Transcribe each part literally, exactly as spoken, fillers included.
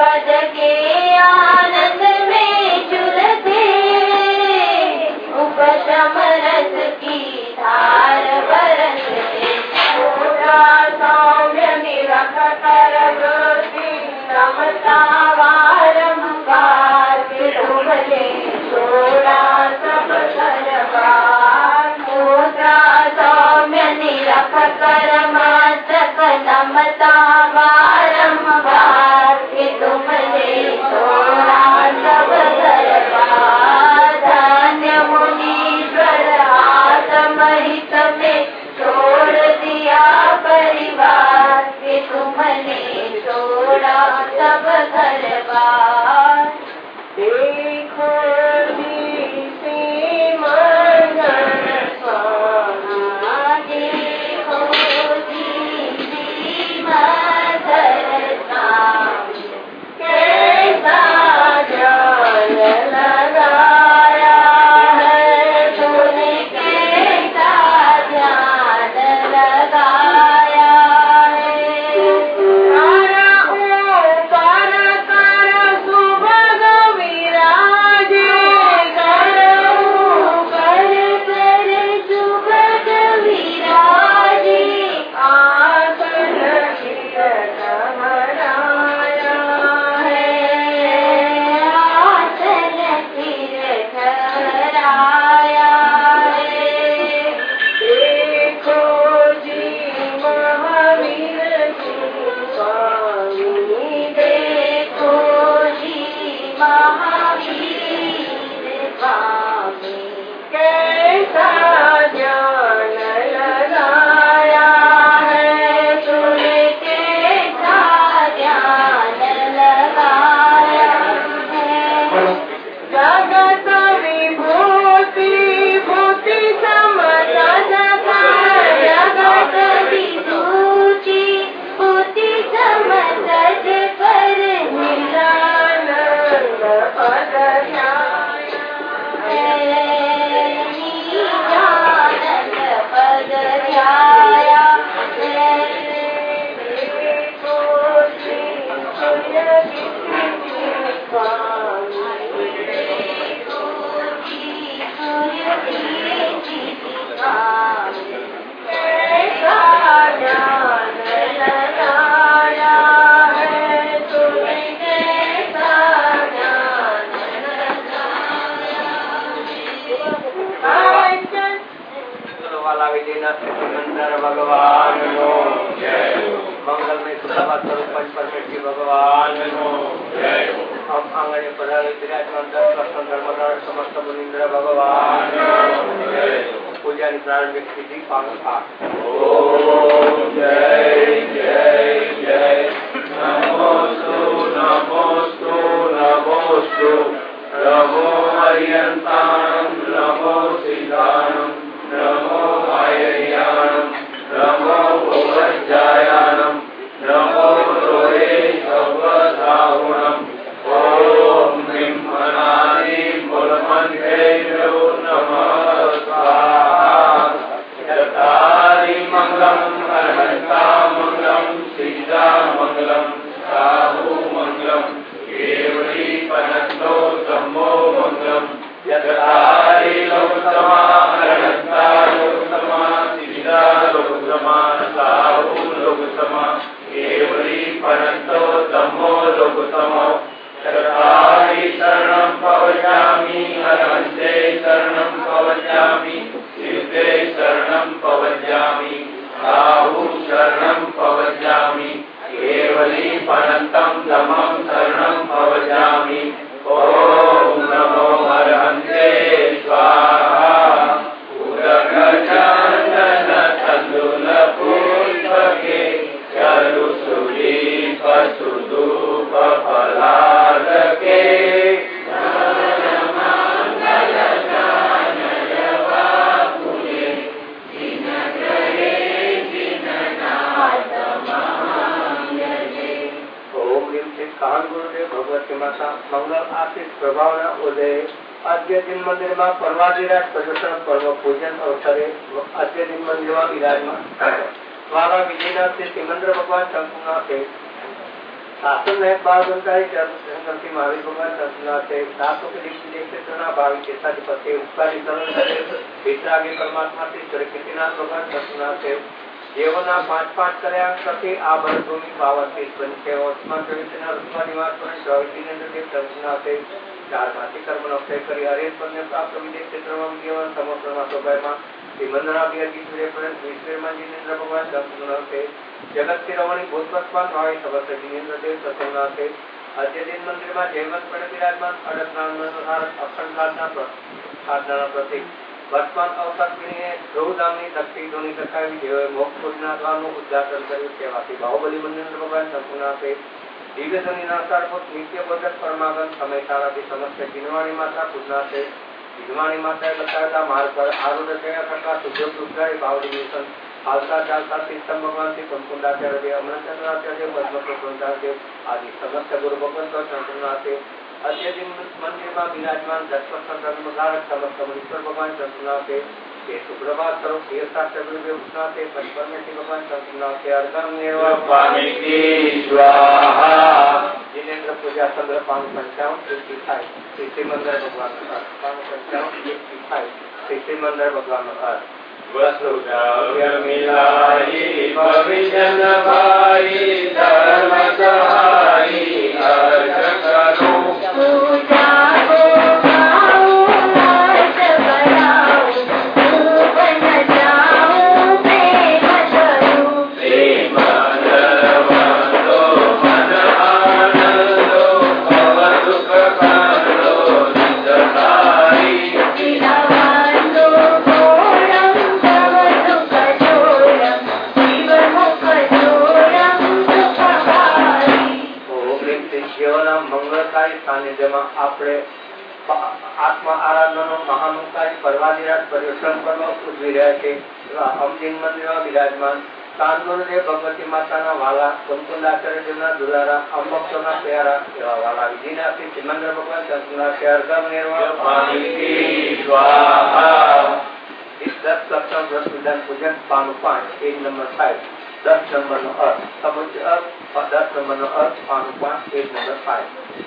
पद के आनंद में झुलते, उपशम रस की धार बरसते। छोटा सौम्य निरखतर ज्योति नमता वारंबार, तुमने छोड़ा सब सरबार। छोटा सौम्य निरखतर मात्रक नमता वारंबार, तुमने छोड़ा सब सरबार। धन्य मुनीश्वर आत्महित में छोड़ दिया परिवार, तुमने छोड़ा सब घरबार। देखो जी श्रीमंगल स्वामी, देखो जी श्रीमंगल स्वामी, कैसा ध्यान लगाया है तूने, कैसा ध्यान लगाया है। तारा ऊपर कर सुभग विराजे, कर ऊपर कर सुभग विराजे। आसन तीरथ बनाया है, आसन तीरथ बनाया है। देखो जी महावीर स्वामी, देखो जी महावीर स्वामी, कैसा ध्यान लगाया है तूने, कैसा ध्यान लगाया है। जगत विभूति भूति समतन कर, जगत विभूति भूति समतन कर, निरानंद पद ध्याया है, निरानंद पद ध्याया है। देखो जी सूर्य की स्वामी, देखो जी सूर्य की स्वामी, कैसा ध्यान लगाया है तूने, कैसा ध्यान लगाया है। वाला विजयनाथ सिकंदर भगवान नो जय हो। मंगल में सुलभ स्वरूप पंच परमेश्वरी भगवान नो जय हो। हम आंगन पधारे विराजमान दस लक्षण धर्मधर समस्त मुनीन्द्र भगवान नो जय हो। पूजा प्रारंभिक विधि पाठ। ओम जय जय जय नमोस्तु नमोस्तु नमोस्तु नमो हरियंताणं नमो सिद्धाणं नमो आयर्याणं नमो भोगज्जायाणं नमो रोहे सर्वधाहुणम्। ओम ब्रह्मणादिं मूलमन्त्रेभ्यो नमः स्वाहा। यतानि मंगलम् अनन्ता मंगलम् सीता मंगलम् साहु मंगलम् केवली पनन्तो धम्मो मंगलम्। यतानि लोकतमा अनन्ता लोकतमा सीता लोकतमा साहु लोकतमा केवली पनन्तो धम्मो लोकतमो। यतानि शरणं पवयामि अनन्ते शरणं पवयामि सिद्धे शरणं पवयामि साहु शरणं पवयामि केवली पनन्तं धम्मं शरणं पवयामि। ओम नमो हरहन्ते स्वाहा। उदकचन्दन तण्डुल पुष्पके चारु सुदीप सुधूप फलादके। भगवती माता मंगल आशीष प्रभावना उदय। आद्य दिन मंदिर में पर्वाधिराज प्रदर्शन पर्व पूजन अवसरे आद्य दिन मंदिर में विराजमान वाला विजयनाथ श्री सिकंदर भगवान संपूर्ण शासन में बाल बनकारी शंकर महावीर भगवान संतनाथे सातों के लिए क्षेत्र भावी केशाधिपति उपकारी वितरागी परमात्मा से चरकीनाथ भगवान संतनाथे जीवना पांच पांच कल्याण सखी आभर भूमि पावन तीस पंचे ओस्मान प्रवितना रुस्मा निवास पर चौबीस देव संतनाथे चार भाषी कर्म नौकरी करी हरेश पन्ने प्राप्त विदेश क्षेत्र में जीवन समोत्रमा सोभाय में मंदरा बिहारी सूर्य पर्यंत विश्वमा जिनेन्द्र भगवान संतनाथे जगत के रमणी भूतपत्मान भावे समस्त जिनेन्द्र देव सत्यनाथे अद्य दिन मंदिर में जयवंत पड़े विराजमान अड़सनान अखंड साधना साधना प्रतीक वर्तमान अवसर पीढ़ी ध्रुवधाम दक्षिण धोनी दर्शावी मोक्ष योजना द्वार उद्घाटन कर बाहुबली मंदिर भगवान संपूर्णाथे दिव्य ध्वनि नासारभूत नित्य बोधक परमागम समय सारा समस्त जिनवाणी माता पूजनाथे जिनवाणी माता बताया मार्ग पर आरूढ़ गया प्रकाश उद्योग उद्गारी बावली मिशन हालता चालता सिस्टम भगवान से कुंकुंडाचार्य अमरचंद्राचार्य पद्मपुराचार्य आदि समस्त गुरु भगवंत संतनाथे अद्य दिन मंदिर में विराजमान दशमधारक समस्त मुनीश्वर भगवान संतनाथे सुप्रभात स्वरूप शास्त्र गुरु उष्णाथे पंचपरमेश्वर भगवान संतनाथे अर्घम जिनेन्द्र पूजा चंद्र पान पंचावन श्री मंदिर भगवान पान पंचावन श्री मंदिर भगवान वसुद्रव्य मिलाई भविजन भाई धर्म सहाई अर्घ करो पूजा को गाऊं अर्घ बनाऊं धूप नचाऊं प्रेम करूं श्रीमद वंदो मन आनंदो भव दुख कांदो निजधारी सानिध्य में આપણે આત્મા આરાધનાનો મહામંત્રી પરવાદિરાજ પર્યુષણ પર્વ ઉજવી રહ્યા છે એવા અમજીન મંદિરમાં વિરાજમાન કાનગુરુદેવ ભગવતી માતાના વાલા કુંકુંદાચાર્ય દેવના દુલારા અંબક્ષોના પ્યારા એવા વાલા વિજયનાથથી સિમંદર ભગવાન સંતનાથ અર્ઘમ દસ લક્ષણ વ્રત વિધાન પૂજન પાનું પાંચ પેજ નંબર ફાઈવ दस नंबर नो अर्थ समुच्च अर्थ और दस नंबर नो अर्थ पानु पांच पेज नंबर फाइव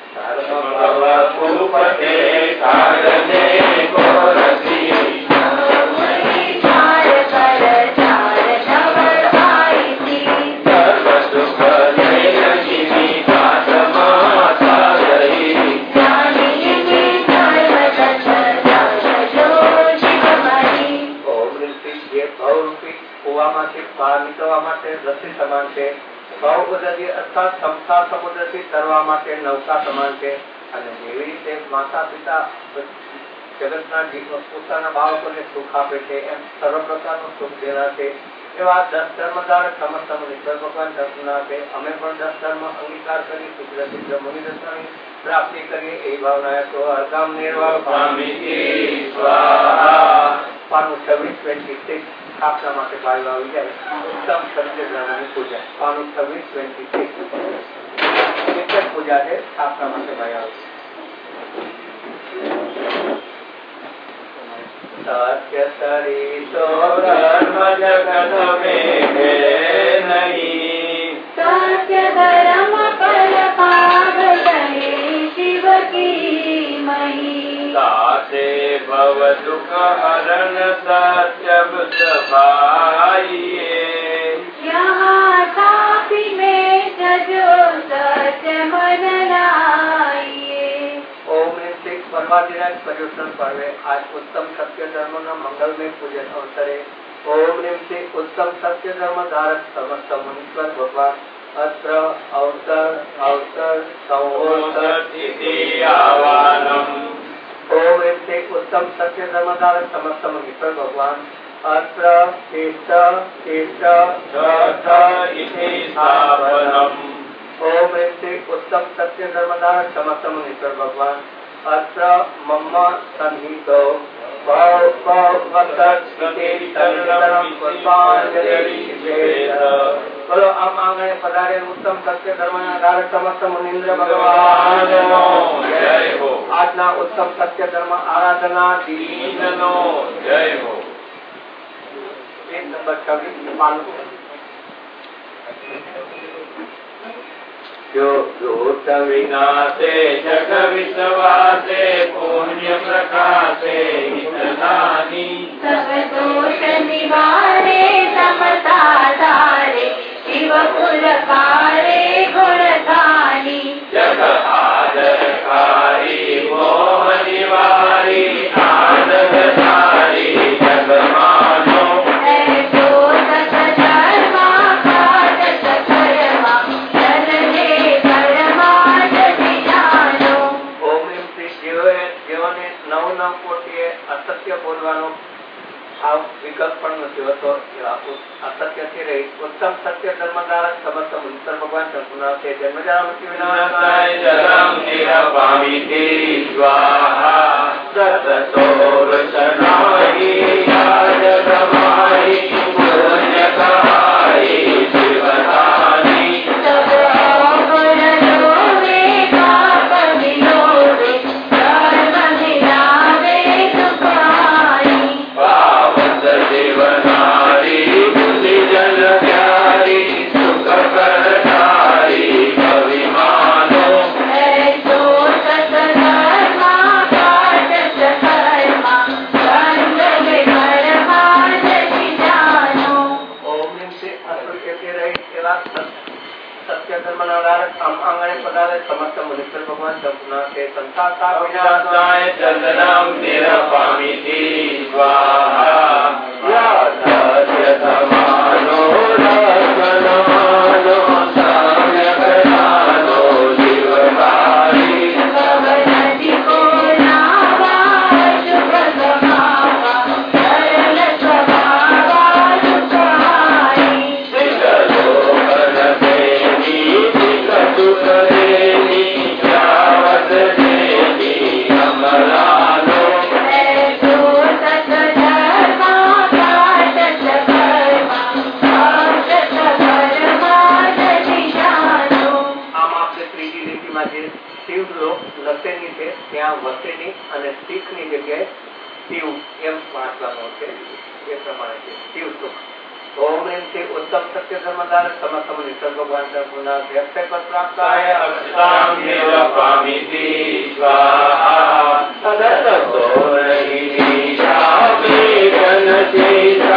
સમાન છે ભાવ પદ્ધતિ અર્થાત સંસ્થા સમુદ્રથી તરવા માટે નૌકા સમાન છે અને જેવી રીતે માતા પિતા જગતના પોતાના બાળકોને સુખ આપે છે એમ સર્વ પ્રકારનું સુખ દેના છે એવા દસ ધર્મધારક સમસ્ત મુનીશ્વર ભગવાન દર્શના છે અમે પણ દસ ધર્મ અંગીકાર કરી શુક્ર સિદ્ધ મુનિ દર્શનની પ્રાપ્તિ કરીએ એ ભાવના તો અર્ઘમ નિર્વાહ પાનું છવ્વીસ ટ્વેન્ટી સિક્સ સ્થાપના માટે ભાઈ આવી જાય ઉત્તમ સત્ય ધર્મની પૂજા પાનું છવ્વીસ ટ્વેન્ટી સિક્સ એક જ પૂજા છે સ્થાપના માટે ભાઈ આવે सत्य सरितो धर्म जगत में नहीं सत्य धर्म पर पाग गए शिव की मही साते भव दुख हरण सत्यव सभाइए यहाँ सापी में सजो सत्य मन लाइए। ओम श्री परमाधिराज पर्युषण पर्वे आज उत्तम सत्य धर्म न मंगल में पूजन अवसरे ओम श्री उत्तम सत्य धर्म धारक समस्त मुनीश्वर भगवान अत्र अवसर अवसर संवत्सर इति आवानम ओम श्री उत्तम सत्य धर्म धारक समस्त मुनीश्वर भगवान अत्र तीर्थ तीर्थ छठ इति स्थापनम ओम श्री उत्तम सत्य धर्म धारक समस्त मुनीश्वर भगवान अत्र मम सन्निहितो भव भव वसति तन्नम पुष्पांजलि बोलो आम आंगणे पधारे उत्तम सत्य धर्म धारक समस्त मुनीन्द्र भगवान जय हो। आजना उत्तम सत्य धर्म आराधना दीनो जय हो। पेज नंबर छब्बीस पानु जो दूत विनाशे जग विश्वासे पुण्य प्रकाशे हितदानी सब दोष निवारे समता धारे शिव पुरकारे गुणगानी जग आदरकारी मोह निवारी आनंदधारी जग मानो ऐसो सत धर्मा काज सकर्मा चलने परमार्थ विधानो। ઓમ એમ શ્રી જેઓએ જેઓને નવ નવ કોટીએ અસત્ય બોલવાનો આ વિકલ્પ પણ નથી હોતો, અસત્યથી રહી ઉત્તમ સત્ય ધર્મધારક સમસ્ત મુનીશ્વર ભગવાન સંપૂર્ણ છે જન્મજારા મૃત્યુ વિનાશાય જલમ નિરપામિતિ સ્વાહા સતતો વૃષણાઈ આજ પ્રમાઈ પુણ્ય કહાઈ શિવદાની सब अवगुण लोवे पाप विलोवे धर्म मिलावे सुख आई। पावत जीवनारी बुद्धि जन प्यारी सुख करतारी अभिमानो ऐसो सत धर्मा काज सकर्मा संग परमार्थ विधानो। ઓમ એમ શ્રી અસત્યથી રહી એવા સત્ય ધર્મધારક આમ આંગણે પધારે સમસ્ત મુનીશ્વર ભગવાન સંપૂર્ણ છે સંસાર વિનાશાય ચંદનમ નિરપામિતિ સ્વાહા યાથાસ્ય સમાનો રત્નમાનો સામ્યકરાનો જીવકારી भवनदि को नावा शुभ गमावा सरल स्वभावा सुख आई। लोकन देवी सुख देवी यावत देवी अमलानो ऐसो सत धर्मा काज सकर्मा भक्त परमार्थ विधानो। આમ આપણે ત્રીજી લીટીમાં જે શિવ લોક લસેની છે ત્યાં વસેની અને શીખની જગ્યાએ શિવ એમ વાંચવાનું છે એ પ્રમાણે છે શિવ સુખ। ઓમ એમ છે ઉત્તમ સત્ય ધર્મધારક સમસ્ત મુનીશ્વર ભગવાન સંપૂર્ણ છે અક્ષય પદ પ્રાપ્તાય અક્ષતામ નિરપામિતિ સ્વાહા સદતો રહી શામે ગણચેતા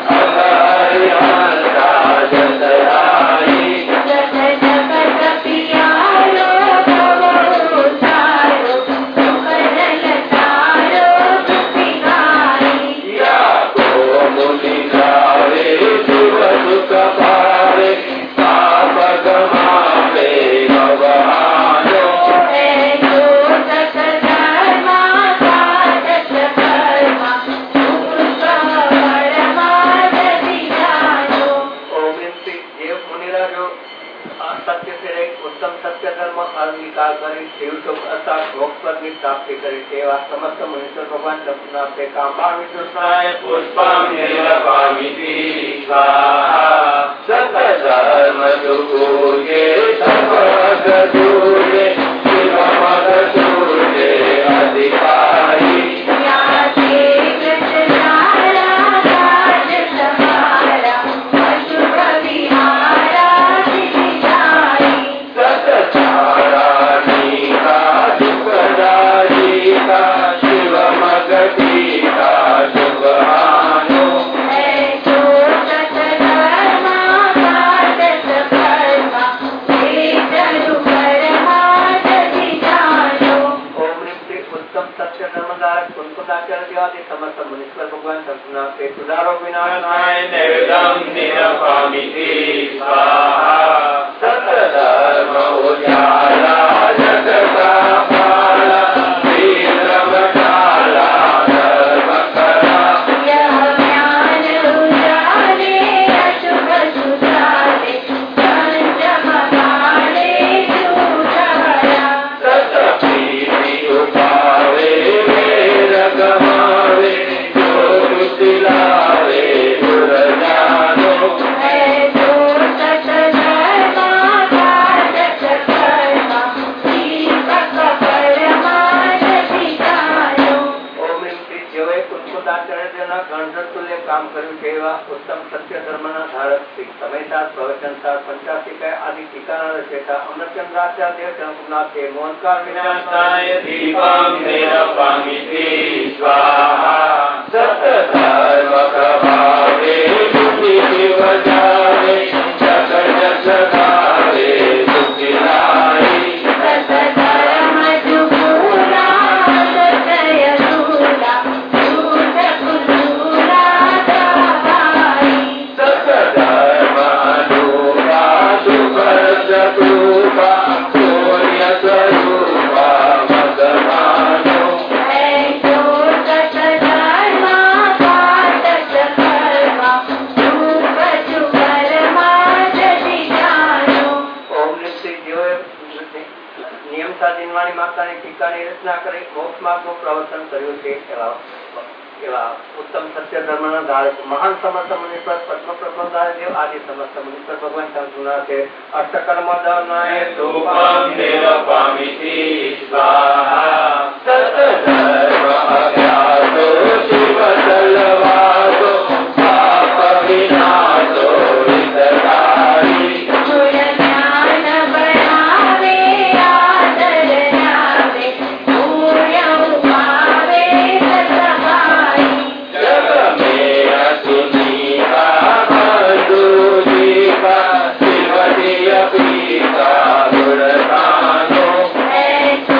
અહર્યાંતા જતરાઈ जत जगत पियारो भव उद्धारो सुख जल तारो सुखी गाई। या को मुनि गावे शिव सुख पावे पाप गमावे भवानो ऐसो सत धर्मा काज सकर्मा सुख परमार्थ विधानो। ओम एम श्री જે મુનિરાજો સત્ય से रही उत्तम सत्य धर्म अंगीकार કરી શિવ સુખ અર્થાત મોક્ષ પદની પ્રાપ્તિ કરી તેવા સમસ્ત મુનીશ્વર ભગવાન સંપૂર્ણ છે કામા વિષ્ણુનાય પુષ્પમ નિરપામિતિ સ્વાહા સતધર્મ સુકૂર્ગે સપગદૂર્ગે શિવમગદૂર્ગે અધિકારી या ते कृष्णारा राज समारा अशुभ विहारा सिद्धि जाई। सतचारानीका दुःखदायिका शिवमगदीका शुभहानो ऐसो सत धर्मा काज सकर्मा हेतु परमार्थ विधानो। ओम एम श्री उत्तम सत्य धर्मधारक कुंकुदाचार्य देवादि समस्त मुनीश्वर भगवान संपूर्ण से सुधारो विनाशाय निवेदम निरपामिति स्वाहा सतधर्म उजाला जगता पाला वीरवटाला धर्मकरा यह ज्ञान उजाले अशुभ सुधारे पंचम काले सुधारा। सतप्रीति उपावे वेद गमावे जो दिलावे दुर्जानो ऐसो सत धर्मा काज सकर्मा दीपक સત્યના ગણધર તુલ્ય કામ કર્યું છે એવા ઉત્તમ સત્ય ધર્મના ધારક શ્રી સમયસાર પ્રવચનસાર પંચાશિકાય આદિ ટીકાના રચયિતા અમરચંદ્રાચાર્ય દેવચંદ્રનાથે મોહનકાર વિનાશાય દીપમ નિરપામિતિ સ્વાહા સતધર્મ પ્રભાવે બુદ્ધિ વજાવે જગ જગ ગાવે સુખી લાઈ સતધર્મ જુગુરા સતય સુરા સુત કુસુરા દહાઈ સતધર્મ અનુપા સુભર ચતુપા સૂર્ય સ્વરૂપા મગમાનો ऐसो सतधर्मा पाटक कर्मा रूप जुगरमा जति जानो ઓમ નિશ્ચિત જેઓએ નિયમ સાધીનવાણી માતાની ટીકાની રચના કરી મોક્ષ માર્ગનું પ્રવચન કર્યું છે એવા એવા ઉત્તમ સત્ય ધર્મના ધારક મહાન સમસ્ત મુનીશ્વર પદ્મ પ્રબંધાય દેવ આદિ સમસ્ત મુનીશ્વર ભગવાન શંકરના છે અષ્ટકર્મ દનાય ધૂપમ નિરપામિતિ સ્વાહા સતધર્મ અભ્યાસો શિવ સલવાસો પાપ વિનાશો હિતકારી गुण ज्ञान बढ़ावे आदर नावे पुण्य उपावे सतभाई जग में असुनीका बंधु जीवा शिवती अपीता गुणगानो ऐसो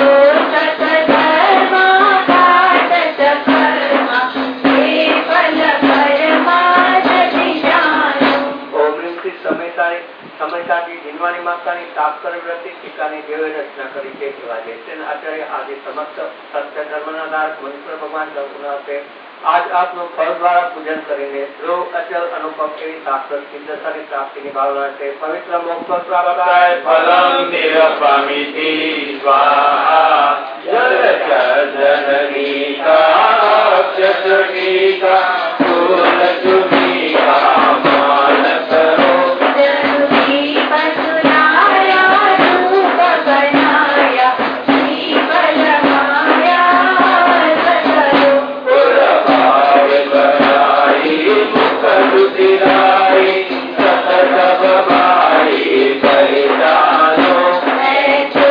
सतधर्मा पाटक कर्मा केवल कर्मा जति जानो ઓગણીસથી સમયસારી સમયસાથી જીનવાણી માતાની તાપકર વ્રતિ ટીકાની દેવે રચના કરી છે એવા જયસેન આચાર્ય આદિ સમસ્ત સત્ય ધર્મના ધારક મુનીશ્વર ભગવાન શંકરના છે આજ આપનું ફળ દ્વારા પૂજન કરીને ધ્રુવ અચલ અનુપમ એવી શાસ્ત્ર સિદ્ધતાની પ્રાપ્તિની ભાવના છે પવિત્ર મોક્ષ પ્રાપ્ત થાય ફલમ નિરપામિતિ સ્વાહા જલ જનનીકા અક્ષસગીકા ફૂલ ચુમીકા માન કરો जरुरी पसुराया रूप बनाया श्रीवल माया सतरो પુરભાવ બનાઈ મુખ રુચિરાઈ સતત બબાઈ પરિધાનો ऐसो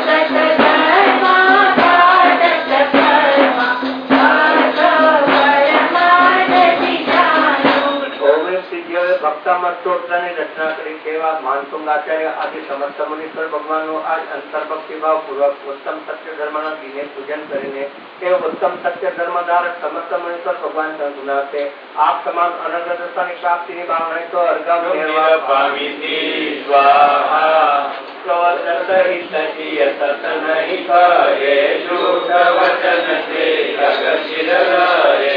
सतधर्मा पाटक कर्मा भार्गव कर्मा जति जानो ઓગણીસ સિદ્ધિઓએ ભક્તામૃત સ્તોત્રની રચના કરી છે એવા માનસુંગ આચાર્ય આદિ સમસ્ત મુનીશ્વર ભગવાનનું આજ અંતર્ભક્તિભાવ પૂર્વક ઉત્તમ સત્ય ધર્મના દિને પૂજન કરીને તે ઉત્તમ સત્ય ધર્મ ધારક સમસ્ત મુનીશ્વર ભગવાન શંકરના છે આપ સમાન અનંત દશાની પ્રાપ્તિની ભાવના તો અર્ગામ નિરપામિતિ સ્વાહા પ્રવચન હિતકીય સત નહીં કહે શુદ્ધ વચન તે જગશિર રહે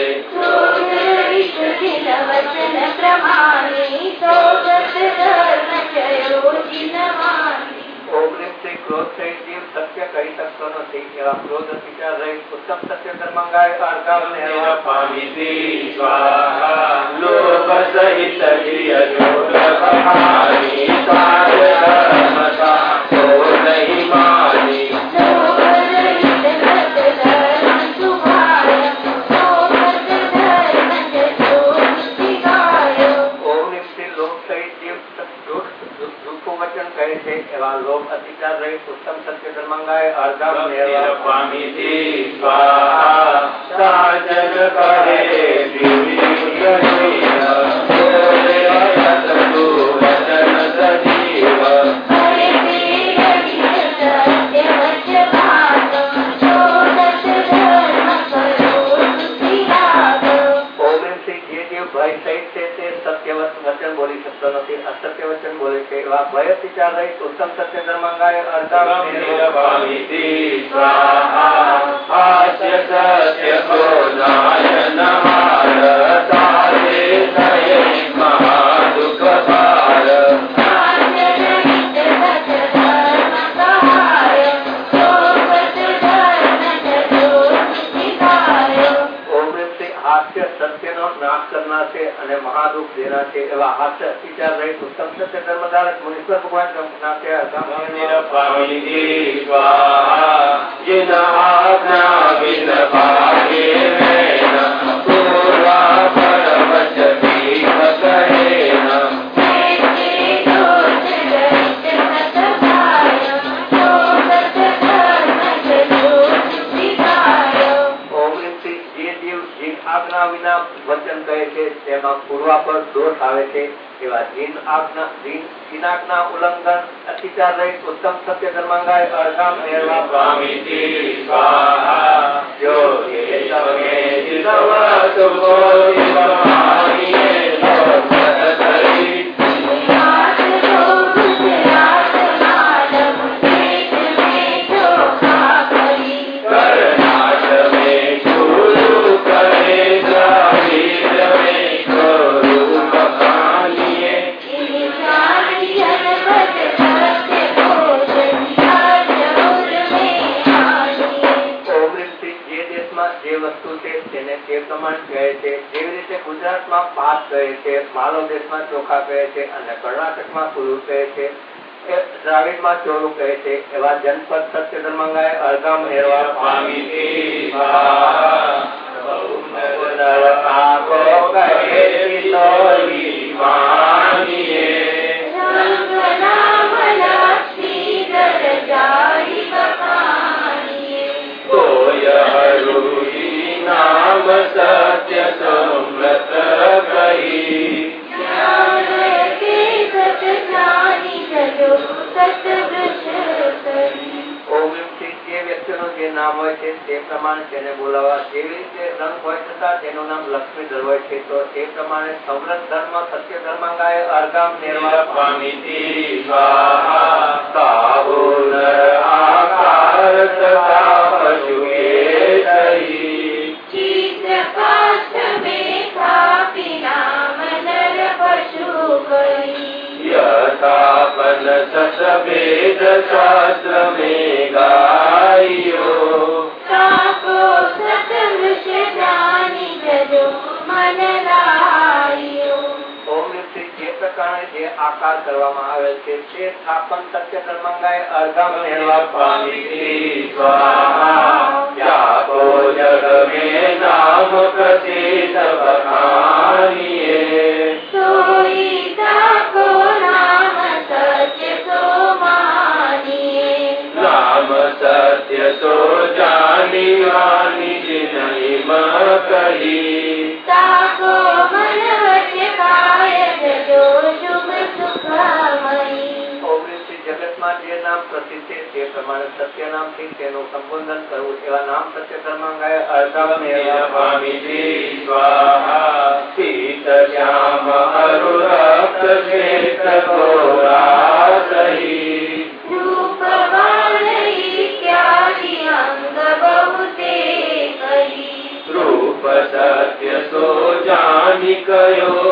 वचन प्रमाणी सोगत धर्म चयो जिनवानी ઓગણીસ થી ક્રોધ સહિત જીવ સત્ય કહી શકતો નથી એવા ક્રોધ વિચાર રહિત ઉત્તમ સત્ય ધર્માંગાય અર્ગામ નિરપામિતિ સ્વાહા લોભ સહિત ક્રિય જોગ બહારી કાર્ય ધર્મતા તો નહીં માની ઓગણીસ થી લોભ સહિત જીવ દુઃખો વચન કહે છે એવા લોભ અતિચાર રહિત ઉત્તમ સત્ય ધર્માંગાય અર્ગામ નિરપામિતિ સ્વાહા સાજન કહે વચન સજીવ ઓગણીસ થી જે જીવ ભય સહિત છે તે સત્ય વચન બોલી શકતો નથી અસત્ય વચન બોલે છે એવા ભય અતિચાર રહિત ઉત્તમ સત્ય ધર્માંગાય અર્ગામ નિરપામિતિ સ્વાહા હાસ્ય સત્ય ક્રોધાય નહાર તારે થયે મહાદુઃખ પાર ઓગણીસ થી હાસ્ય સત્યનો નાશ કરનાર છે અને મહાદુઃખ દેનાર છે એવા હાસ્ય અતિચાર રહિત ઉત્તમ સત્ય ધર્મધારક મુનીશ્વર ભગવાન શંકરના છે અર્ગામ નિરપામિતિ સ્વાહા જિન આજ્ઞા વિન ભાગે મેન પૂર્વા પરવચ ભીમ કહેન આજ્ઞા વિના વચન કહે છે તેમાં પૂર્વા પર દોષ આવે છે એવા જીન આજ્ઞા જીનાજ્ઞા ઉલ્લંઘન અતિચાર રહિત ઉત્તમ સત્ય ધર્માંગાય અર્ધામ મેળવા સ્વામીજી સ્વાહા જો એ તમે જીતવ સુખો જીવમાનીએ તો સદરી ગુજરાતમાં પાક કહે છે, માલવ દેશમાં ચોખા કહે છે અને કર્ણાટકમાં પુરુષ કહે છે, દ્રાવિડમાં ચોરું કહે છે એવા જનપદ સત્ય ધર્માંગાએ અર્ધામ મેળવા સ્વામીજી નામ સત્ય સમૃત કહી જે વ્યક્તિનું જે નામ હોય છે તે પ્રમાણે તેને બોલાવવા. જેવી રીતે રંગ હોય છતાં તેનું નામ લક્ષ્મીધર હોય છે તો તે પ્રમાણે સમૃદ્ધ ધર્મ સત્ય ધર્માંગાએ અર્ધામ નિર્વાહ સ્વામીજી સ્વાહા સાહુ નર આકાર તથા પશુ યથાપન સસભેદ શાસ્ત્ર में ગાયો સાકો સતવૃષ જાની જજો મન લાયો. ઓમ જે પ્રકારે જે આકાર કરવામાં આવેલ છે તે સ્થાપન સત્ય ધર્માંગાએ અર્ધામ મેળવા સ્વામીજી સ્વાહા યાકો જગ में નામ પ્રસિદ્ધ બખાનીએ સોઈ સાકો નામ સત્ય સો માનીએ નામ સત્ય સો જાની વાની જિનહિમ કહી સાકો મન વચ્ચે કાય જજો શુભ સુખમયી. જગતમાં જે નામ પ્રસિદ્ધ છે તે પ્રમાણે સત્ય નામથી તેનું સંબોધન કરવું એવા નામ સત્ય ધર્માંગાએ અર્ધામ મેળવા સ્વામીજી સ્વાહા શીત શ્યામ અરુરક્ત શ્વેત ઘોરા સહી રૂપવાલઈ ત્યાગી અંગ બહુતે કહી રૂપ સત્ય સો જાની કયો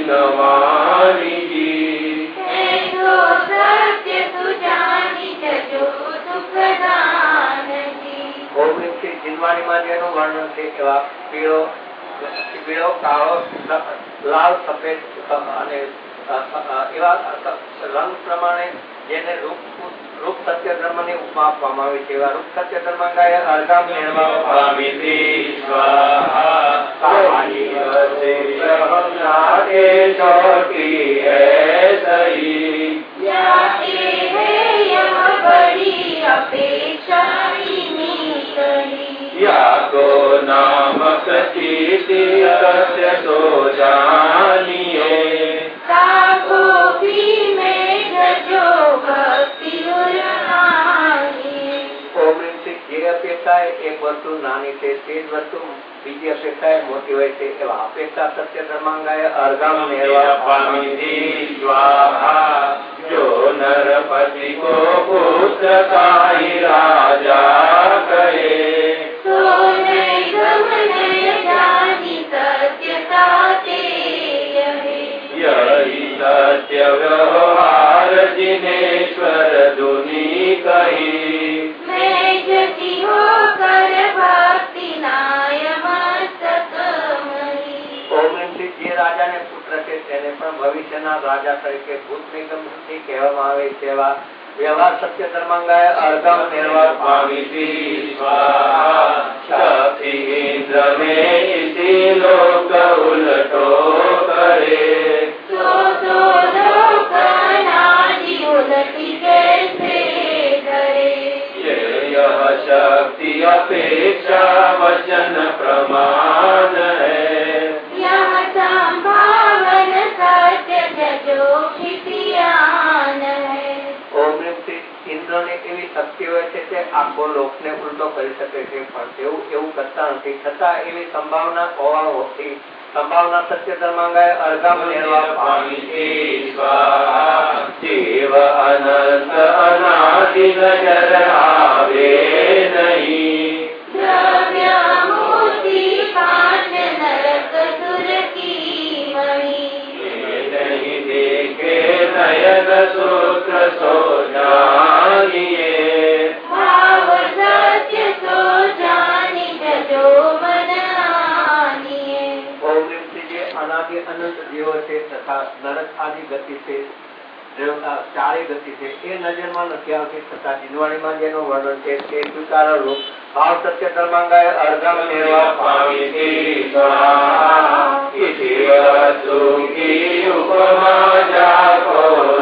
જિનવાનીજી એસો સત્ય સુજાની જજો સુખદાનજી. ઓગણીસથી જીનવાણીમાં જેનું વર્ણન છે એવા પીળો પીળો કાળો લાલ સફેદ અને એવા રંગ પ્રમાણે જેને રૂપ રૂપ સત્ય ધર્મ ની ઉપમા આપવામાં આવી છે એવા રૂપ સત્ય ધર્માંગાએ અર્ધામ મેળવા સ્વામીજી સ્વાહા સાઈ વસે બ્રહ્મનાથે ચોટી એસઈ જાતે હે યહ બડી અપેક્ષાની નીકળી યાકો નામ પ્રસિદ્ધિ સત્ય સો જાનીએ સાકો ભી મેં જજો ભક્તિ ઉરમાનીએ. ઓગણીસથી જે અપેક્ષાએ એક વસ્તુ નાની છે તે જ વસ્તુ બીજી અપેક્ષાએ મોટી હોય છે એવા અપેક્ષા સત્ય ધર્માંગાએ અર્ધામ મેળવા સ્વામીજી સ્વાહા જો નરપતિ કો પુત્ર સાઈ રાજા કહે સો નહીં ગમ નહીં જાની સત્યતા તે યહે यही सत्य व्यवहार जिनेश्वर दुनी कही मैं जति हो कर भक्ति नाय मस्तकमयी. ઓગણીસથી જે રાજાને પુત્ર છે તેને પણ ભવિષ્યના રાજા તરીકે ભૂત નિગમ થી કહેવામાં આવે છે એવા વ્યવહાર સત્ય ધર્માંગાય અર્ધમ નિર્વાહ પામી સ્વાહા શક્તિ ઇન્દ્ર ને ઇસી લોક ઉલટો કરે तो तो लोकनादि उलटी कैसे करे ये यह शक्ति अपेक्षा वचन प्रमाण है यह संभावन सत्य जो क्षितियान है ઓમથી ઇન્દ્રને એવી શક્તિ હોય છે કે આખો લોકને ઉલટો કરી શકે છે, પણ તેવું એવું કરતા નથી. છતાં એવી સંભાવના હોવા હોતી સંભાવના સત્ય ધર્માંગાય અર્ધમ નિર્વાહ પામી સ્વાહા જીવ અનંત અનાદિ નજર આવે નહીં द्रव्य मूर्ति पांच नरक सुर की मणि नहीं देखे नयन सूत्र सो जानिए भाव सत्य सो जानी जो मन आनिए ઓમથી જે અનાદિ અનંત જીવો છે તથા નરક આદિ ગતિ છે, દેવતા ચારે ગતિ છે, એ નજરમાં નથી આવતી. તથા જીનવાણીમાં જેનું વર્ણન છે તે સ્વીકાર રૂપ ભાવ સત્ય ધર્માંગાય અર્ધમ નિર્વાહ પામી સ્વાહા કિસી વસ્તુ કી ઉપમા જાકો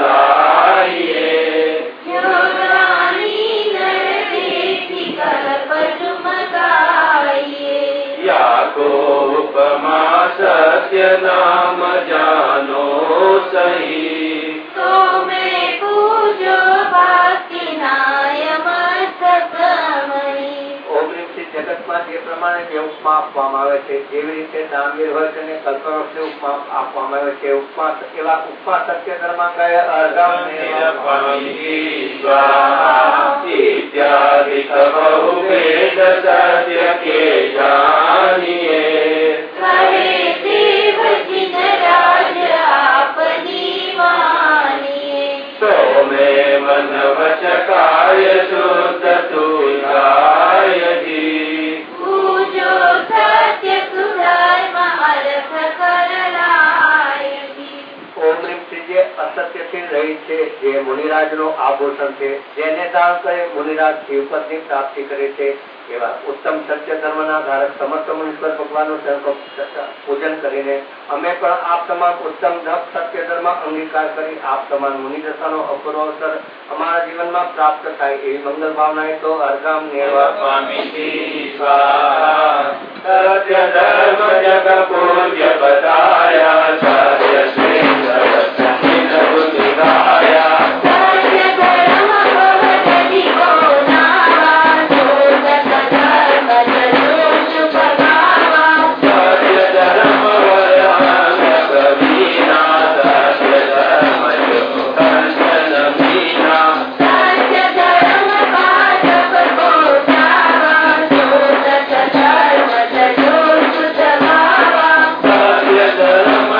લાઈએ जो रानी नर देखी कल्प चुमकाइए या को उपमा सत्य नाम जानो सही तो मैं पूजो भक्ति नाय मस्तकमणि ઓગણીસથી જગતમાં જે પ્રમાણે જે ઉપમા આપવામાં આવે છે, જેવી રીતે દાનવીર હોય તેને કલ્પવૃક્ષની ઉપમા આપવામાં આવે છે, ઉપમા એવા ઉપમા સત્ય ધર્માંગાય અર્ધમ નિર્વાહ પામી સ્વાહા ઇત્યાદિ બહુ વેદ સત્ય કે જાનિએ करे देव जिन राज आपनी मानिए तो में मन वच काय शुद्ध तुलाय दी पूजो सत्य सुधर्म अर्थ कर लायगी ઓગણીસથી જે અસત્યથી રહી છે, જે મુનિરાજનો આભૂષણ છે, જેને દાન કરે મુનિરાજ શિવપદની પ્રાપ્તિ કરે છે, એવા ઉત્તમ સત્ય ધર્મના ધારક સમસ્ત મુનીશ્વર ભગવાનનું પૂજન કરીને અમે પણ આપ તમામ ઉત્તમ સત્ય ધર્મ અંગીકાર કરી આપ તમામ મુનિદશાનો અપૂર્વ અવસર અમારા જીવનમાં પ્રાપ્ત થાય એવી મંગલ ભાવનાએ તો અર્ધમ નિર્વાહ પામી સ્વાહા સત્ય ધર્મ જગ પૂજ્ય બતાયા સત્ય શ્રેષ્ઠ સત્ય બુદ્ધિ ગાયા सत्य धर्म भवति नावा जो सत धर्म जनो शुभ भावा सत्य धर्म वरंग कवीना सत्य धर्म जो कंचन मीना सत्य धर्म पादप को जावा जो सत धर्म जनो शुभ भावा सत्य धर्म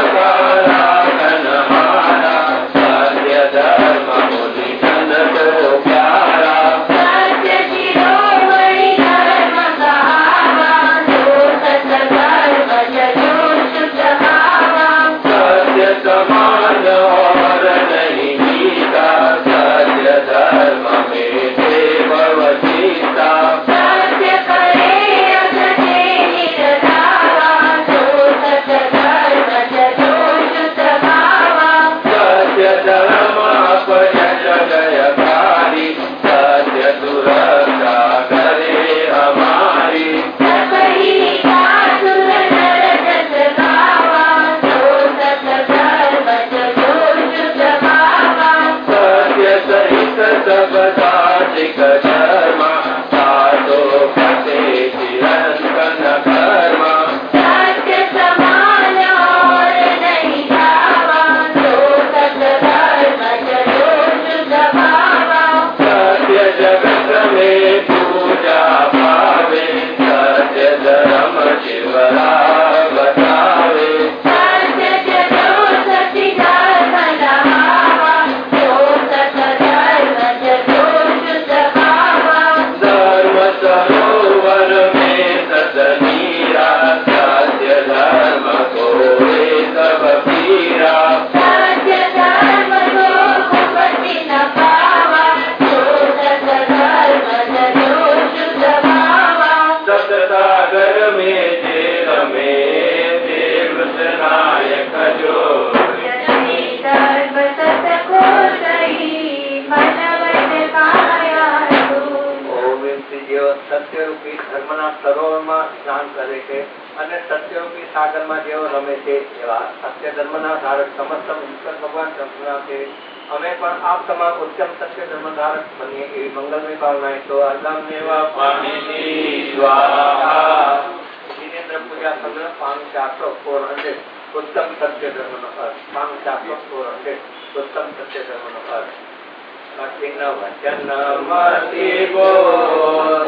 સરોવરમાં સ્નાન કરે છે અને સત્યરૂપી સાગરમાં જેઓ રમે છે એવા સત્ય ધર્મના ધારક સમસ્ત ઈશ્વર ભગવાન શંકરના છે. અમે પણ આપ તમામ ઉત્તમ સત્ય ધર્મ ધારક બનીએ એવી મંગલમય ભાવનાએ તો અર્ધામનેવા પામીતિ સ્વાહા. દિનેન્દ્ર પૂજા સંગ્રહ પાંચ ચારસો ફોર હંડ્રેડ ઉત્તમ સત્ય ધર્મનો અર્થ. પાંચ ચારસો ફોર હંડ્રેડ ઉત્તમ સત્ય ધર્મનો અર્થ. વચન મતિ બોલ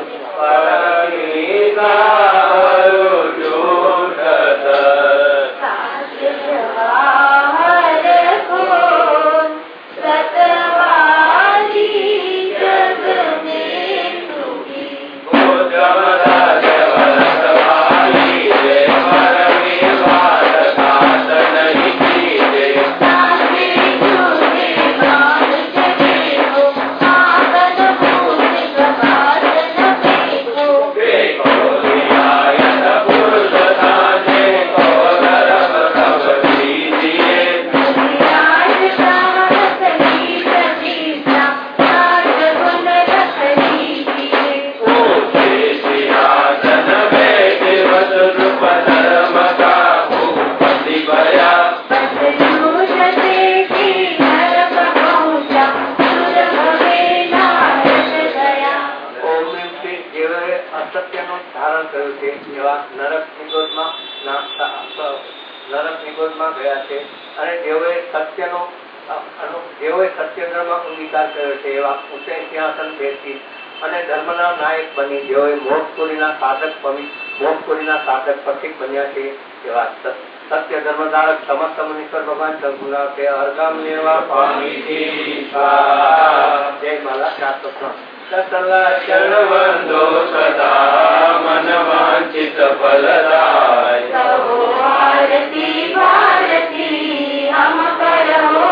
સત્ય ધર્મધારક સમસ્ત મુનીશ્વર ભગવાન શંકુના કે અર્ધામનેવા પામીતિ સ્વાહા. જય માલા ચારસો ત્રણ. સતલા વંદો સદા મન વાંચિત ફલદાય ભારતી ભારતી હમ કરો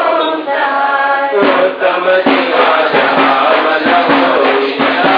ઉત્તમ જીવા મન હોઈ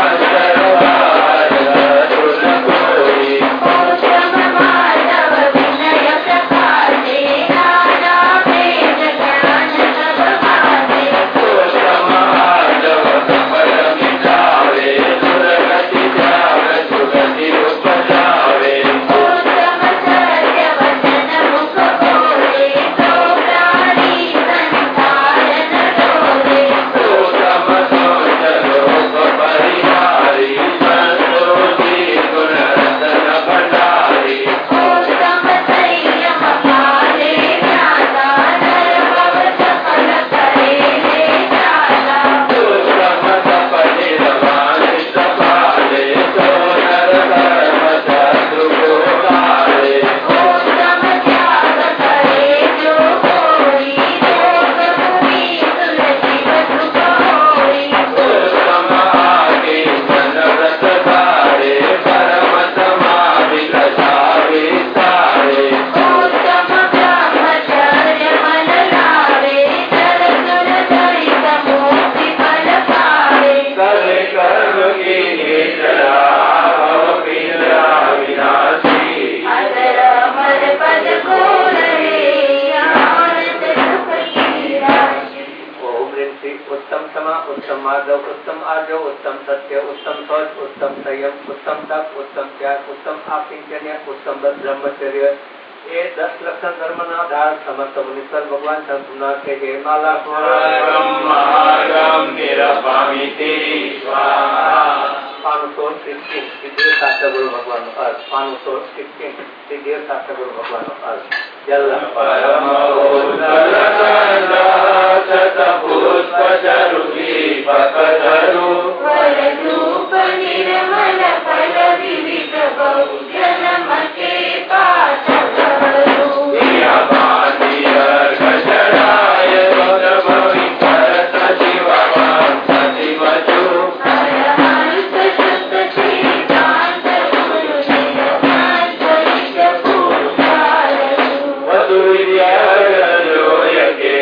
ब्रह्मचर्य ये दस लक्षण धर्म ना धार समस्त मुनीश्वर भगवान शंकुना के जय माला ब्रह्मागम निरपामिति स्वाहा. पानुसोल सिक्सटीन सिद्धि शास्त्र गुरु भगवान अर्थ. पानुसोल सिक्सटीन सिद्धि शास्त्र गुरु भगवान अर्थ. जल परम उज्जवल सत पुष्प चरुकी पकधरु वररूप निर्मल फल विविध बहु जन्म के पाठ करो. या भांति अर्घ चढ़ाय भक्त भवि करत जीवन सति बचु अरहंत शुद्ध सिद्धांत गुरु निरंत ईश पूजारु. वधु विद्या जोय के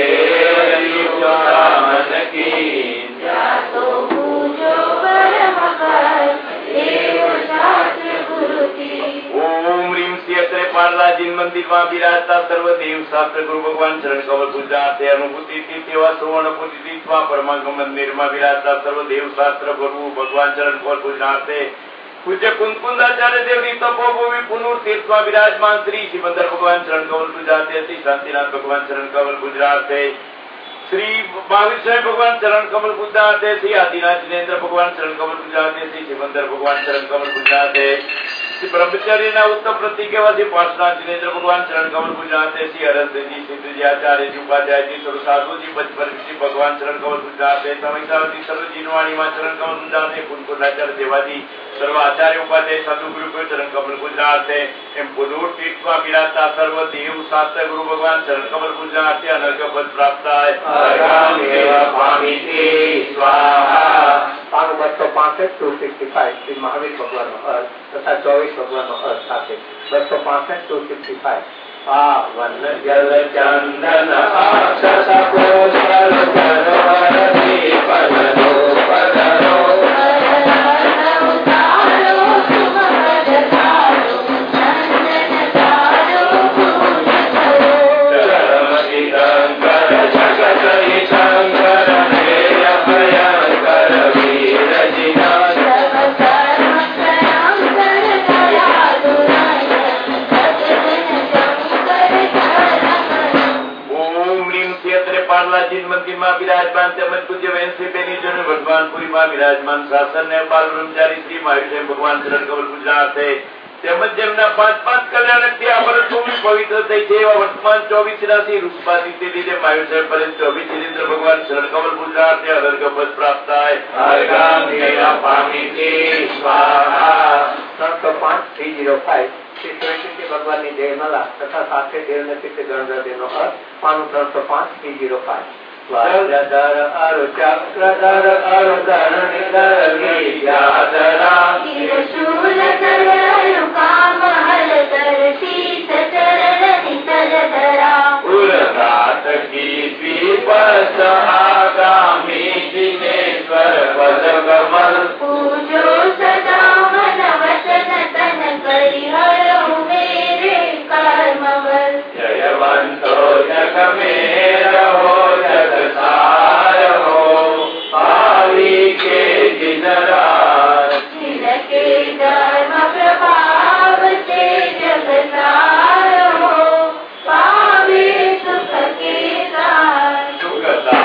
मन की जातो पूजो परम कर देव शास्त्र गुरु की. ओम ह्रीम श्री अत्रे पारला जिन मंदिर में विराजता सर्वदेव शास्त्र गुरु भगवान शरण कवल पूजाते अनुभूति तीर्थ श्रवण पूजि तीर्थ परमागम मंदिर में विराजता सर्वदेव शास्त्र गुरु भगवान शरण कवल पूजाते पूज्य कुंकुंदाचार्य देवरी तपोभूमि पुनूर तीर्थ में विराजमान श्री सिमंदर भगवान शरण कमल गुजराते श्री शांतिनाथ भगवान शरण कमल गुजराते श्री महावीर स्वामी भगवान शरण कमल गुजराते श्री आदिनाथ जिनेन्द्र भगवान शरण कमल गुजराते श्री सिमंदर भगवान शरण कमल गुजराते श्री ब्रह्मचर्य ना उत्तम प्रतीक श्री पार्श्वनाथ जिनेन्द्र भगवान शरण कमल गुजराते श्री अरंत जी सिद्ध जी आचार्य जी उपाध्याय जी सर्व साधु जी बचपन श्री भगवान शरण कमल गुजराते तमिसावती सर्व जीनवाणी मां शरण कमल गुजराते कुंकुलाचार्य देवाजी सर्व आचार्य उपाध्याय साधु गुरु शरण कमल गुजराते एम पुनूर तीर्थ में विराजता सर्व देव शास्त्र गुरु भगवान शरण कमल गुजराते अनर्घ पद प्राप्त बसो पांसठ टू सिक्सटी फाइव श्री महावीर भगवान अर्थ तथा चौबीस भगवान अर्थ साथे बसो पांसठ टू सिक्सटी फाइव पावन जल चंदन अक्षत कोशल सरवर दीपनो पदरो जिन मंदिर में विराजमान तेमज पूज्य वैंसी बेनी जन भगवानपुरी में विराजमान शासन नेपाल ब्रह्मचारी श्री महावीर भगवान शरण कमल गुजरात है तेमज जेमना पांच पांच कल्याणक थी आ भूमि पवित्र થઈ છે એવા વર્તમાન ચોવીસ રાશિ રૂપવાદી તે લીધે महावीर साहेब पर्यंत ચોવીસ जिनेन्द्र भगवान शरण कमल गुजरात ने अनर्घ पद प्राप्त है अर्घम देवा पामिते स्वाहा तीन सौ पाँच तीन सौ पाँच श्री सरस्वती भगवान ની જયમાલા તથા સાથે દેવનતી તે ગણરાજનો અર્થ પાનું तीन सौ पाँच तीन सौ पाँच स्वाधर अरु चक्रधर अरु धरणिधर गिरिजाधरा त्रिशूल धर काम हल धर शीत चरण नितल धरा उलघात की द्वीपस आगामी जिनेश्वर पद कमल पूजो सदा मन वचन तन करि हरहु मेरे कर्मवल जयवंतो जग में रहो जग सार हो पावी के दिन रात जिनके धर्म प्रभाव से जग सार हो पावे सुख के साथ सुखता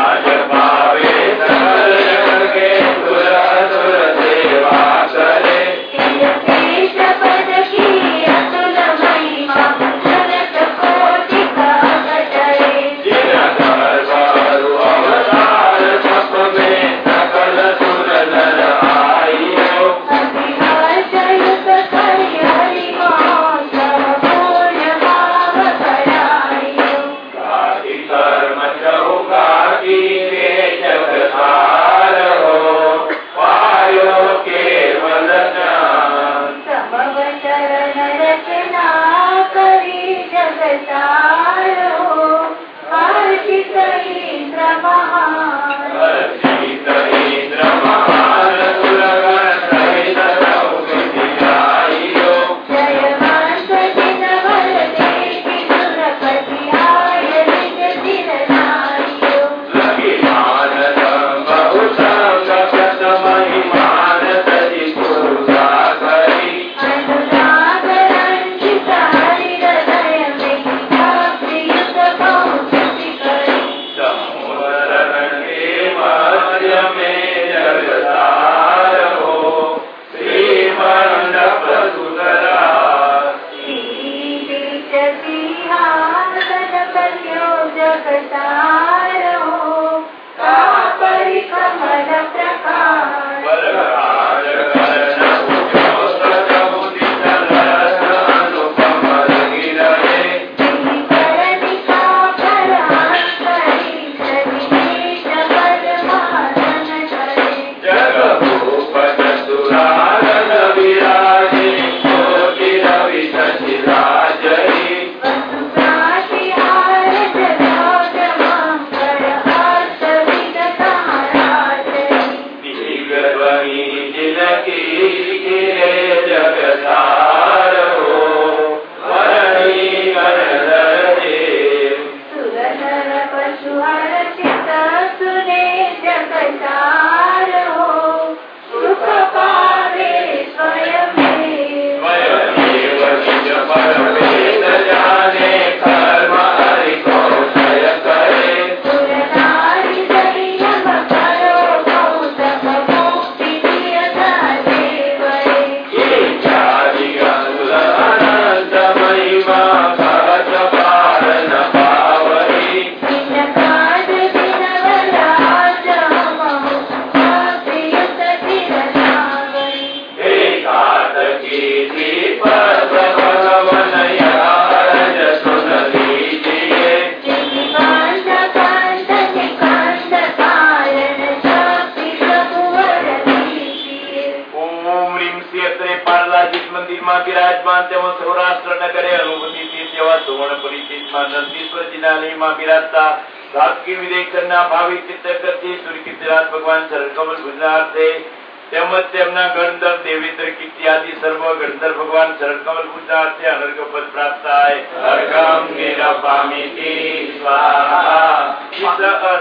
विराजमान तेव्हा सौराष्ट्र नगरे अनुभूती ती तेव्हा सुवर्णपुरी तीर्थમાં નંદીશ્વરજીના નિમાં બિરાજતા સાત્કી વિદેશના ભાવિ ચિત્તકરથી સૂર્યકીર્તિરાજ ભગવાન શરણ કમલ ભુજનાર્થે તેમજ તેમના ગણધર દેવેન્દ્ર કીર્તિ સર્વ ગણધર ભગવાન શરણ કમલ ભુજનાર્થે અનર્ઘ પદ પ્રાપ્ત થાય અર્ઘમ નિરપામિતિ સ્વાહા ઇસ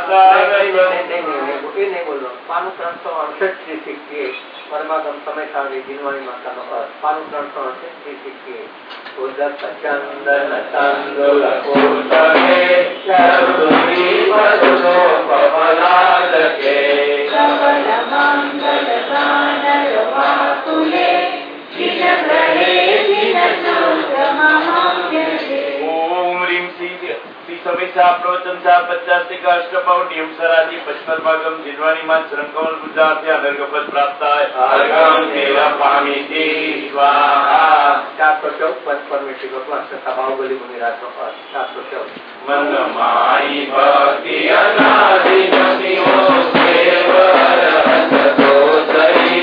એને બોલો પાનું ત્રણસો અડસઠ થી શીખીએ પરમાગમ સમય સામે જીનવાણી માતાનો અર્થ પાનું ત્રણસો અડસઠ થી શીખીએ ઉદક ચંદન તંદુલ કોટકે સર્વની પદનો પવલાદકે કમલ મંગલ ગાનર વાકુલે દિન ગ્રહે દિન સુરમહામ્યતે ઓમ રીમ શ્રી श्री समेशा प्रवचन सा पचास का अष्टपौ नियम सराजी पचपरमागम जिनवाणी मान शरण कमल गुजरात अनर्घ पद प्राप्त है अर्घम निरपामिति स्वाहा चार सौ चौक पचपन में श्री भगवान सत्ता बाहुबली मुनिराज नो अर्थ चार सौ चौक मंगमाई भक्ति अनादि नसियो सेवर हसतो सही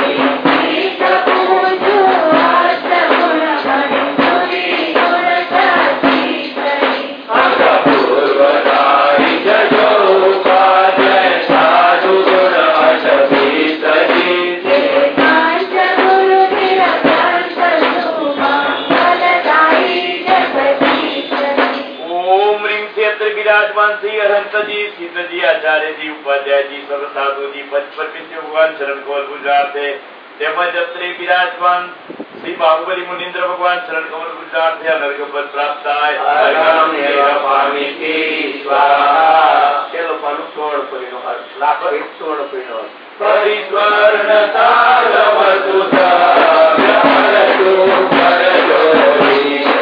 विराजमान श्री अरहंत जी सिद्ध जी आचार्य जी उपाध्याय जी सर्व साधु जी पचपन भगवान शरण कमल गुजरात है તેમજ અત્રે વિરાજમાન શ્રી બાહુબલી મુનિન્દ્ર ભગવાન શરણ કમલ ગુજરાત અનર્ઘ પદ પ્રાપ્ત થાય અર્ઘમ નિરપામિતિ સ્વાહા ચલો પાનું સોળ પરિનો અર્થ લાખો એક સોળ પરિનો અર્થ પરિસ્વર્ણ તારમ સુતા વ્યારતુ પરજોરી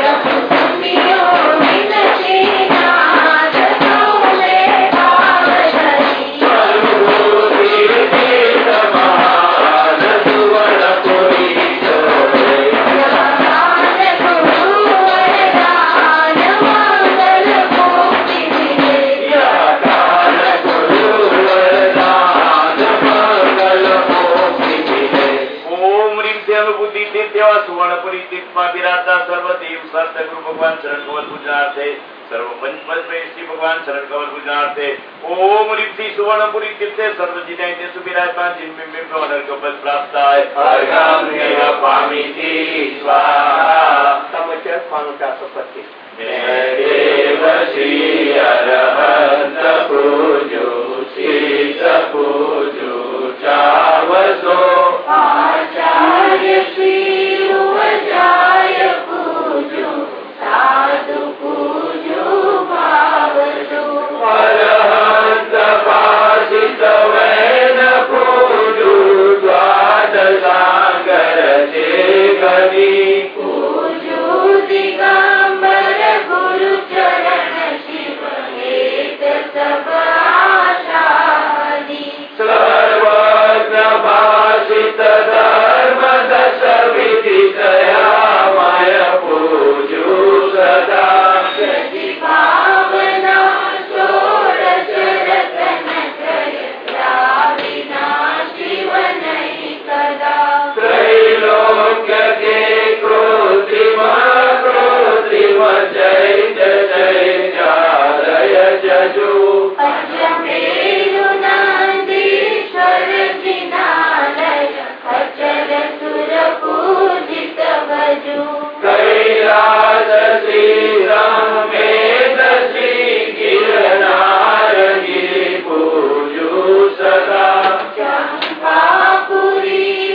सुवर्णपुरी तीर्थમાં બિરાજતા સર્વદેવ સર્ત ગુરુ ભગવાન શરણ કમલ ગુજરાતે સર્વ પંચપદ શ્રી ભગવાન શરણ કમલ ગુજરાતે ઓમ રીતિ સુવર્ણપુરી તીર્થે સર્વજીને તે સુબિરાજમાન જિનમે મે અનર્ઘ પદ પ્રાપ્ત થાય અર્ઘમ નિરપામિતિ સ્વાહા સમચર પાનું ચાર સौ पच्चीस દેવ શ્રી અરહંત પૂજો શીત પૂજો ચાવસો આચાર્ય શ્રી ઉવજાય પૂજો સાધુ પૂજો ભાવજો અરહંત ભાષિત વેદ પૂજો દ્વાદશાંકર જે ગદી પૂજો દિગંબર ગુરુ ચરણ શિવ હેત સબ આશાદી સર્વજ્ઞ ભાષિત ધર્મ દશ વિદિતયામય પૂજો સદા સજી ભાવના ષોડશ રતન ત્રય વિના શિવ નહીં કદા ત્રૈલોક્ય કે ક્રોધિમ ક્રોધિમ જય જય ચારય જજો અજમેરુ નંદીશ્વર જિનાલય અચલ સુર પૂજિત ભજુ કૈલાસ શ્રી રમેશ શ્રી ગિરનારગી પૂજો સદા ચંપાપુરી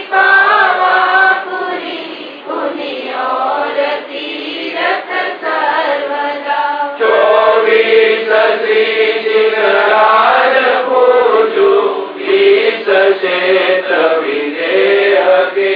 પાવાપુરી પુનિયોર તીરથ સર્વદા ચોવીસ શ્રી જિગરાજ પૂજો વીસ ક્ષેત્ર વિદેહ કે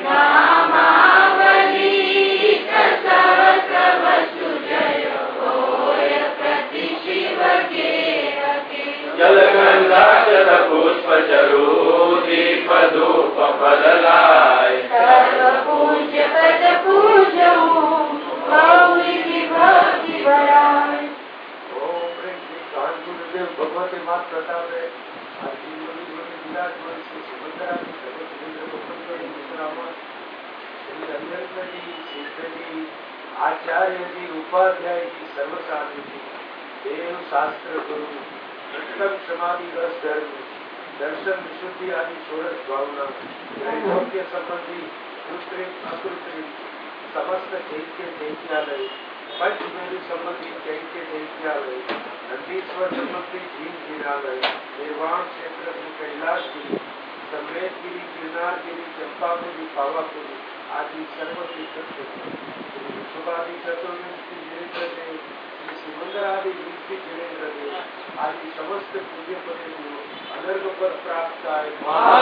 નામાવલી સહસ્ર વસુ જય હોય પ્રતિ શિવ ગેહ કે જલગંધા પુષ્પ ચરુ દીપ ધૂપ ફલલાય સર્વ પૂજ્ય પદ પૂજવું ભૌવિધિ ભક્તિ વરાય ઓમ પ્રેમ શ્રી કાન ગુરુદેવ ભગવતે માત પ્રતાપે આ જીવની વિરાજમાન શ્રી સુભદ્રા જગત સુરેન્દ્ર ભગવંતોની વિશ્રામા શ્રી અંજનજી, સિદ્ધજી, આચાર્યજી, ઉપાધ્યાયજી, સર્વસામીજી, દેવ શાસ્ત્ર ગુરુ, પ્રથમ સમાધિ રસ ધર્મ, દર્શન વિશુદ્ધિ આદિ ષોડશ ભાવના, ત્રૈલોક્ય સંબંધી કૃત્રિમ અકૃત્રિમ સમસ્ત ચૈત્ય ચૈત્યાલય, પંચમેરુ સંબંધી ચૈત્ય ચૈત્યાલય, નંદીશ્વર સંબંધી જીન જીનાલય, નિર્વાણ ક્ષેત્ર શ્રી કૈલાસગીરી, સંવેદગીરી, ગિરનારગીરી, ચંપાપુરી, પાવાપુરી આદિ સર્વ તીર્થક્ષેત્ર, શ્રી વિશ્વવાદી ચતુર્વિંશતિ જિનેન્દ્રદેવ, શ્રી સિમંદરાદિ વિંશતિ જિનેન્દ્રદેવ આદિ સમસ્ત પૂજ્ય પદેઓ અનર્ગ પર પ્રાપ્ત થાય.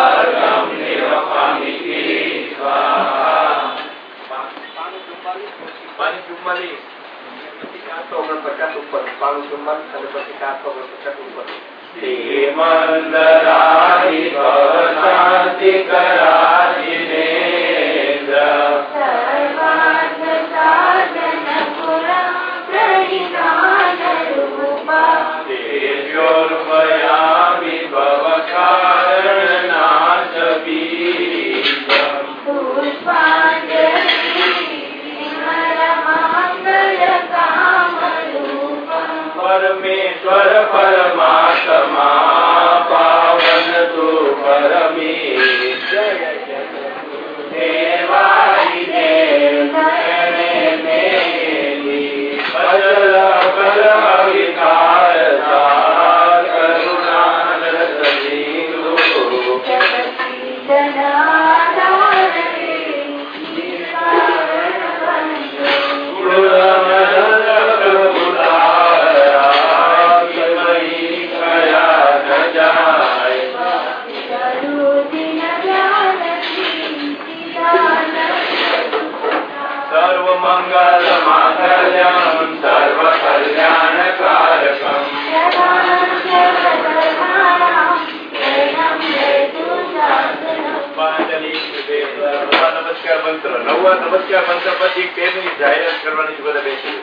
પાણી ચુમ્માલીસ ચારસો ઓગણપચાસ ઉપર, પાણું ચુમ્માલીસ અને પછી ચારસો ઓગણપચાસ ઉપર. શ્રીમંદરાદિ ભવશાંતિ કરાજિનેન્દ્ર સર્વાર્થ સાધન પુરા પ્રણિધાન રૂપા દેવ્યોર્ભયામિ ભવકારણનાશ બીજમ પુષ્પાંજલિ વિમલ મંગલ કામ રૂપમ પરમેશ્વર પરમાત્મા પાવન તુ પરમેશ દેવાય દેવ કરે મેલી અજલ અકલ અવિકાર કરુણાનંદ સિંધુ જગતી જનાધારે નિકારણ સર્વમંગલ માંગલ્યમ સર્વ કલ્યાણકારકમ નમસ્કાર મંત્ર નવા નમસ્કાર મંત્ર પછી પેરની જાહેરાત કરવાની છે. બધા બેસી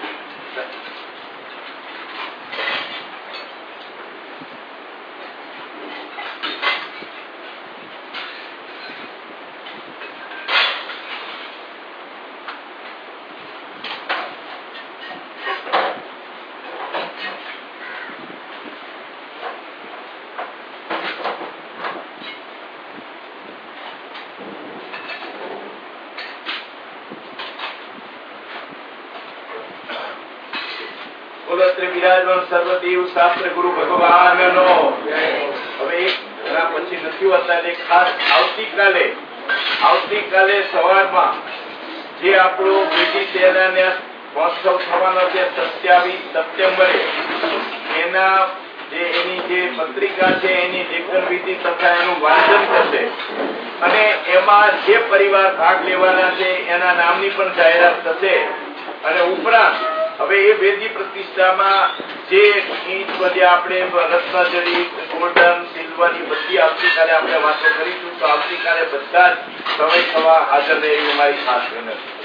બિરાજમાન સર્વદેવ શાસ્ત્ર ગુરુ ભગવાનનો. હવે એક ઘણા પછી નથી હોતા, ખાસ આવતીકાલે આવતીકાલે સવારમાં જે આપણો બ્રિટિશ સેનાને મહોત્સવ થવાનો છે સત્યાવીસ સપ્ટેમ્બરે, એના જે એની જે પત્રિકા છે એની લેખન વિધિ તથા એનું વાંચન થશે અને એમાં જે પરિવાર ભાગ લેવાના છે એના નામની પણ જાહેરાત થશે. અને ઉપરાંત હવે એ વેદી પ્રતિષ્ઠામાં જે ઈંટ બધી આપણે રત્નજડી, ગોલ્ડન, સિલ્વર ની બધી આવતીકાલે આપણે વાતો કરીશું. તો આવતીકાલે બધા જ સમય થવા હાજર રહે એવી મારી ખાસ વિનંતી.